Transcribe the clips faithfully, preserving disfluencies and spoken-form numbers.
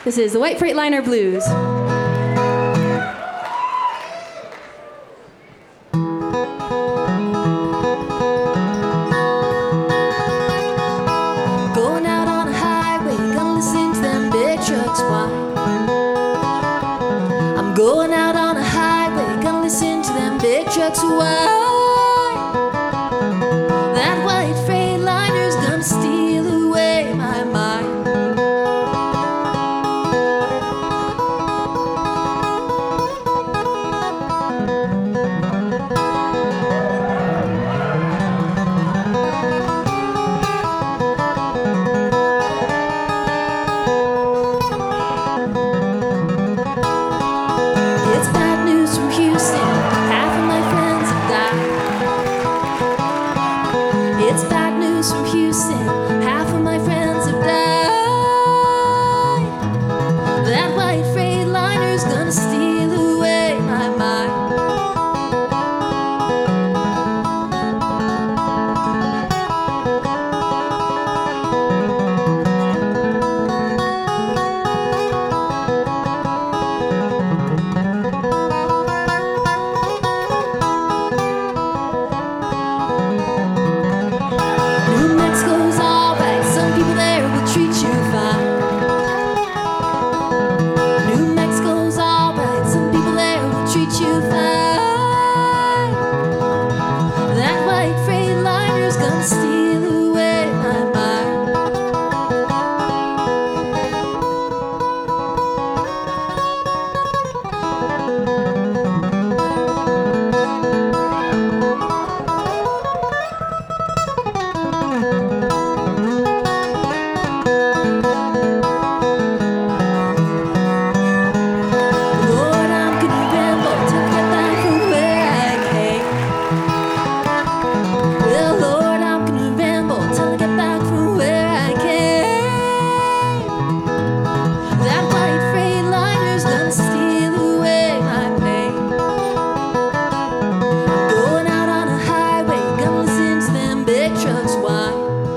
This is the White Freightliner Blues. Going out on a highway, gonna listen to them big trucks whine. I'm going out on a highway, gonna listen to them big trucks whine. That white Freightliner's gonna steal away my mind. It's bad news from Houston, half of my friends have died. It's bad news from Houston, half of my friends have died. That white Freightliner's gonna steal away my mind. New Mexico's alright, some people there will treat you fine. New Mexico's alright, some people there will treat you fine. That white Freightliner's gonna steal away my mind. Lord, I'm gonna ramble till I get back from where I came. Well, Lord, I'm gonna ramble till I get back from where I came. That white Freightliner's gonna steal away my pain. I'm going out on a highway, gonna listen to them big trucks whine.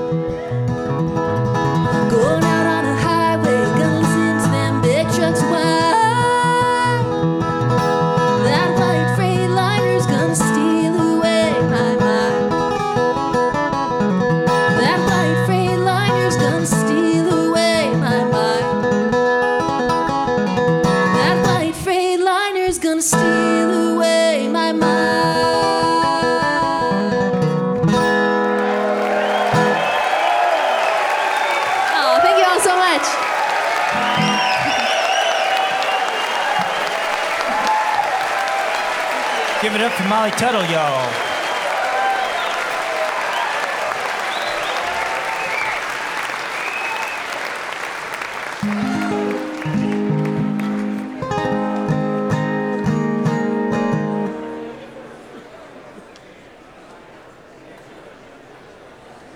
Going out on a highway, gonna listen to them big trucks whine. That white Freightliner's gonna steal away my mind. That white Freightliner's gonna steal away my mind. That white Freightliner's gonna steal away my mind. Oh, thank you all so much. Give it up for Molly Tuttle, y'all.